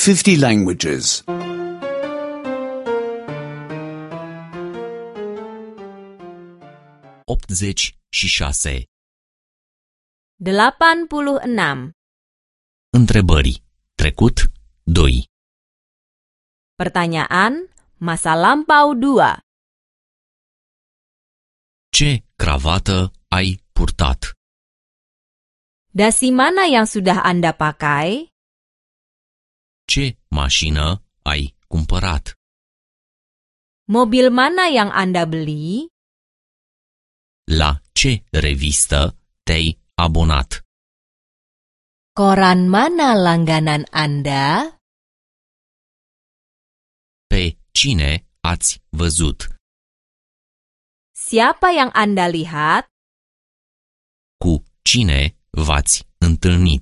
50 languages. 86. 86. Întrebări. Trecut 2. Pertanyaan masa lampau 2. Ce cravată ai purtat? Dasi mana yang sudah Anda pakai? Ce mașină ai cumpărat? Mobil mana yang Anda beli? La ce revistă te-ai abonat? Koran mana langganan Anda? Pe cine ați văzut? Siapa yang Anda lihat? Cu cine v-ați întâlnit?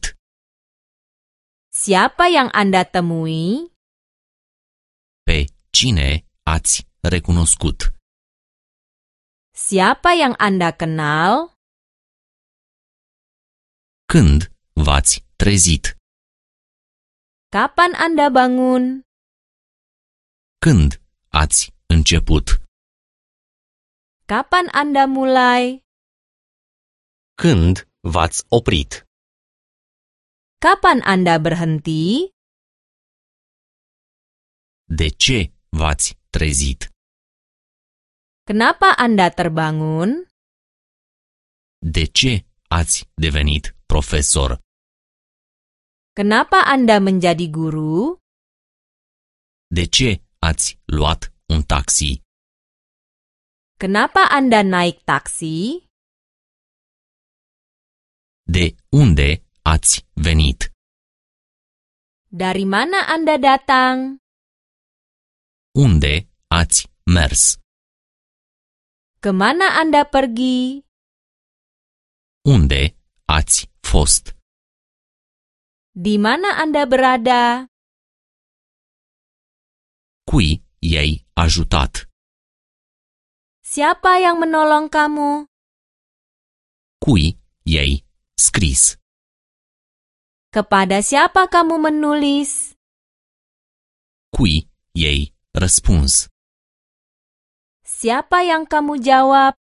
Siapa yang Anda temui? Pe cine ați recunoscut? Siapa yang Anda kenal? Când v-ați trezit? Kapan Anda bangun? Când ați început? Kapan Anda mulai? Când v-ați oprit? Kapan Anda berhenti? De ce v-ați trezit? Kenapa Anda terbangun? De ce ați devenit profesor? Kenapa Anda menjadi guru? De ce ați luat un taxi? Kenapa Anda naik taksi? De unde ați venit? Dari mana Anda datang? Unde ați mers? Kemana Anda pergi? Unde ați fost? Di mana Anda berada? Cui i-ai ajutat? Siapa yang menolong kamu? Cui i-ai scris? Kepada siapa kamu menulis? Cui i-ai răspuns? Siapa yang kamu jawab?